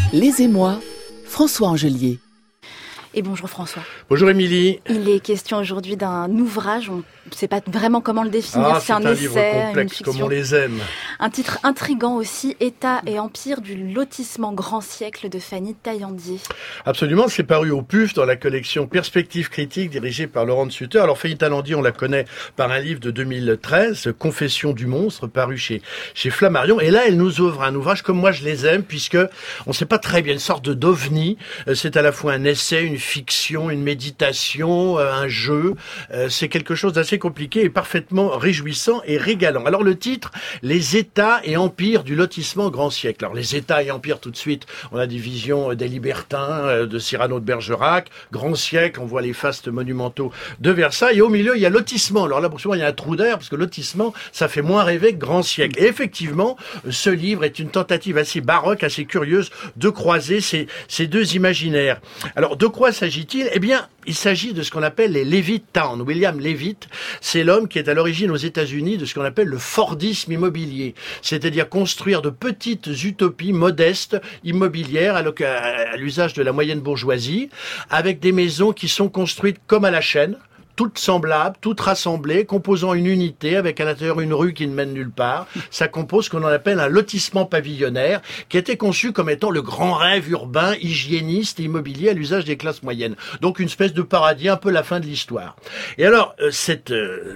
Les Émois, François Angelier. Et bonjour François. Bonjour Émilie. Il est question aujourd'hui d'un ouvrage, on ne sait pas vraiment comment le définir, c'est un essai, livre complexe comme on les aime. Un titre intriguant aussi, État et empire du lotissement grand siècle de Fanny Taillandier. Absolument, c'est paru au PUF dans la collection Perspectives critiques dirigée par Laurent de Sutter. Alors Fanny Taillandier, on la connaît par un livre de 2013, Confession du monstre, paru chez Flammarion. Et là, elle nous ouvre un ouvrage comme moi je les aime, puisque on ne sait pas très bien, une sorte d'ovni. C'est à la fois un essai, une fiction, une méditation, un jeu. C'est quelque chose d'assez compliqué et parfaitement réjouissant et régalant. Alors le titre, Les États et empires du lotissement grand siècle. Alors les États et empires, tout de suite, on a des visions des libertins, de Cyrano de Bergerac. Grand siècle, on voit les fastes monumentaux de Versailles. Et au milieu, il y a lotissement. Alors là, pour souvent, il y a un trou d'air, parce que lotissement, ça fait moins rêver que grand siècle. Et effectivement, ce livre est une tentative assez baroque, assez curieuse, de croiser ces deux imaginaires. Alors, de quoi s'agit-il ? Eh bien, il s'agit de ce qu'on appelle les Levitt Towns. William Levitt, c'est l'homme qui est à l'origine aux États-Unis de ce qu'on appelle le Fordisme immobilier. C'est-à-dire construire de petites utopies modestes, immobilières, à l'usage de la moyenne bourgeoisie, avec des maisons qui sont construites comme à la chaîne, toutes semblables, toutes rassemblées, composant une unité avec à l'intérieur une rue qui ne mène nulle part. Ça compose ce qu'on appelle un lotissement pavillonnaire qui a été conçu comme étant le grand rêve urbain, hygiéniste et immobilier à l'usage des classes moyennes. Donc une espèce de paradis, un peu la fin de l'histoire. Et alors, cette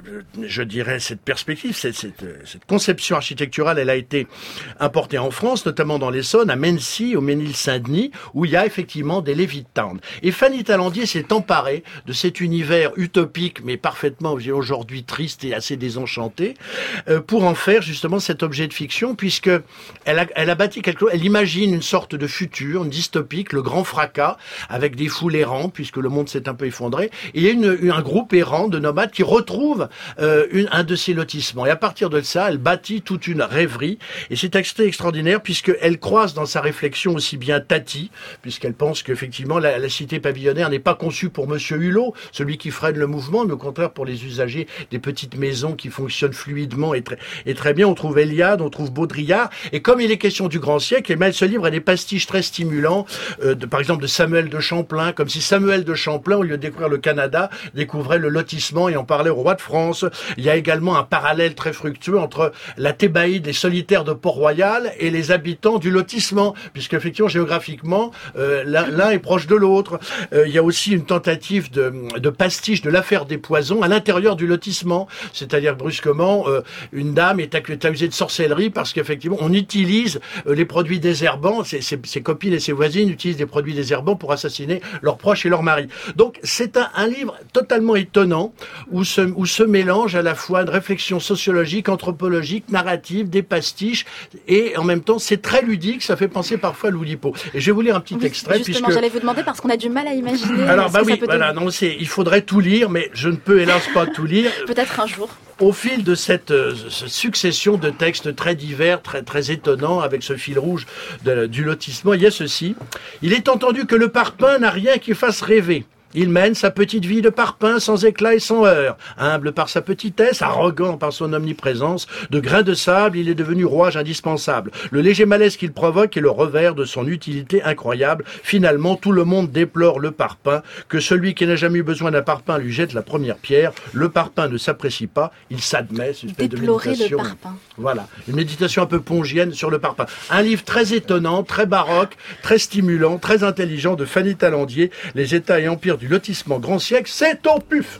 perspective, cette conception architecturale, elle a été importée en France, notamment dans l'Essonne, à Mency, au Ménil-Saint-Denis, où il y a effectivement des Levitt Towns. Et Fanny Taillandier s'est emparée de cet univers utopique, mais parfaitement aujourd'hui triste et assez désenchanté, pour en faire justement cet objet de fiction, puisque elle a bâti quelque chose. Elle imagine une sorte de futur, une dystopique, le grand fracas, avec des foules errantes, puisque le monde s'est un peu effondré. Et il y a un groupe errant de nomades qui retrouve un de ces lotissements. Et à partir de ça, elle bâtit toute une rêverie. Et c'est extraordinaire, puisqu'elle croise dans sa réflexion aussi bien Tati, puisqu'elle pense qu'effectivement la cité pavillonnaire n'est pas conçue pour Monsieur Hulot, celui qui freine le mouvement, mais au contraire pour les usagers des petites maisons qui fonctionnent fluidement et très bien. On trouve Eliade, on trouve Baudrillard, et comme il est question du grand siècle, ce livre a des pastiches très stimulants, par exemple de Samuel de Champlain, comme si Samuel de Champlain, au lieu de découvrir le Canada, découvrait le lotissement et en parlait au roi de France. Il y a également un parallèle très fructueux entre la Thébaïde, les solitaires de Port-Royal, et les habitants du lotissement, puisque effectivement géographiquement l'un est proche de l'autre. Il y a aussi une tentative de pastiche de l'affaire des poisons à l'intérieur du lotissement, c'est-à-dire brusquement une dame est accusée de sorcellerie parce qu'effectivement on utilise les produits désherbants, ses copines et ses voisines utilisent des produits désherbants pour assassiner leurs proches et leurs maris. Donc c'est un livre totalement étonnant où se mélange à la fois une réflexion sociologique, anthropologique, narrative, des pastiches, et en même temps c'est très ludique, ça fait penser parfois à l'Oulipo. Et je vais vous lire un petit extrait. Justement, j'allais vous demander parce qu'on a du mal à imaginer. Alors il faudrait tout lire, mais je ne peux hélas pas tout lire. Peut-être un jour. Au fil de cette succession de textes très divers, très étonnants, avec ce fil rouge du lotissement, il y a ceci. Il est entendu que le parpaing n'a rien qui fasse rêver. Il mène sa petite vie de parpaing sans éclat et sans heurts. Humble par sa petitesse, arrogant par son omniprésence, de grain de sable, il est devenu rouage indispensable. Le léger malaise qu'il provoque est le revers de son utilité incroyable. Finalement, tout le monde déplore le parpaing, que celui qui n'a jamais eu besoin d'un parpaing lui jette la première pierre. Le parpaing ne s'apprécie pas, il s'admet, c'est une espèce de méditation. Le parpaing. Voilà, une méditation un peu pongienne sur le parpaing. Un livre très étonnant, très baroque, très stimulant, très intelligent de Fanny Taillandier, Les États et empires du lotissement grand siècle, c'est au PUF.